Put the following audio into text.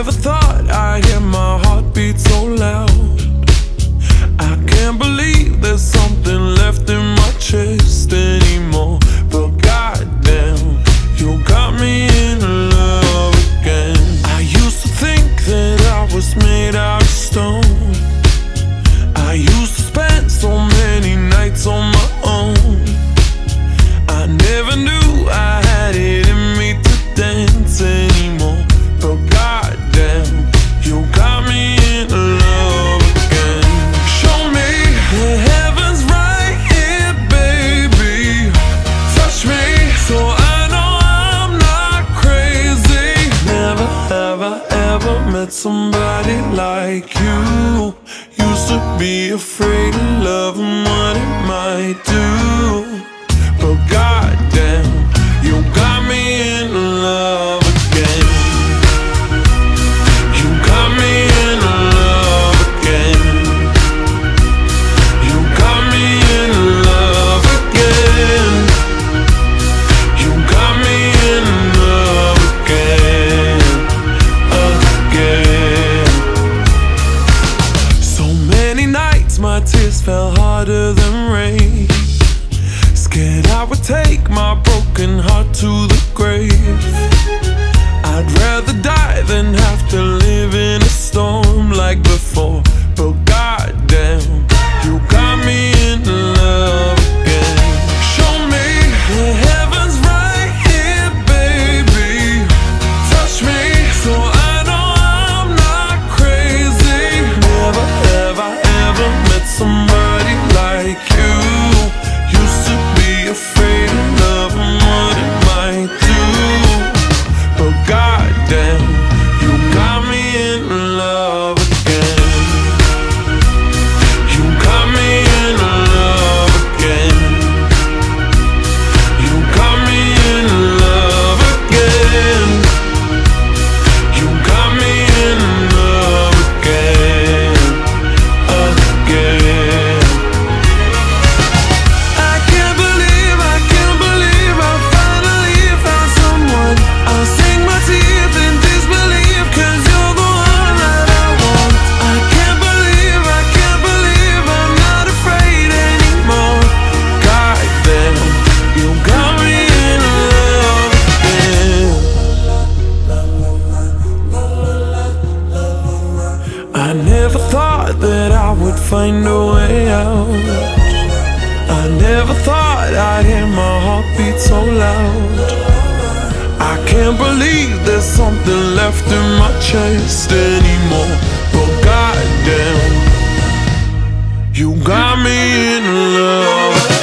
never thought I'd hear my heartbeat so loud. I can't believe there's something left in my chest anymore. But goddamn, you got me in love again. I used to think that I was made out of stone. I used to spend so many nights on my own. I never knew I had it in me to dance anymore. But goddamn, you got me in love again. Show me the heavens right here, baby. Touch me so I know I'm not crazy. Never have I ever met somebody like you. Used to be afraid of love and what it might do. But goddamn, you got me in love again. You got me in love again. You got me in love again. You got me in love again. Again. So many nights my tears fell harder than rain. Scared I would take my broken heart to the grave. I'd rather die than have to live in a storm like before. But goddamn, you got me in love again. Show me the heavens right here, baby. Touch me so I know I'm not crazy. Never have I ever met somebody like you. Used to be afraid of love and what it might do. But goddamn, you got me in love again. You got me in love again. You got me in love again. You got me in love again. Again. I can't believe I finally found someone. I'll sink my teeth in disbelief, 'cause you're the one that I want. I can't believe I'm not afraid anymore. Goddamn, you got me in love again. I never thought that I would find a way out. I never thought I'd hear my heartbeat so loud. I can't believe there's something left in my chest anymore. But goddamn, you got me in love.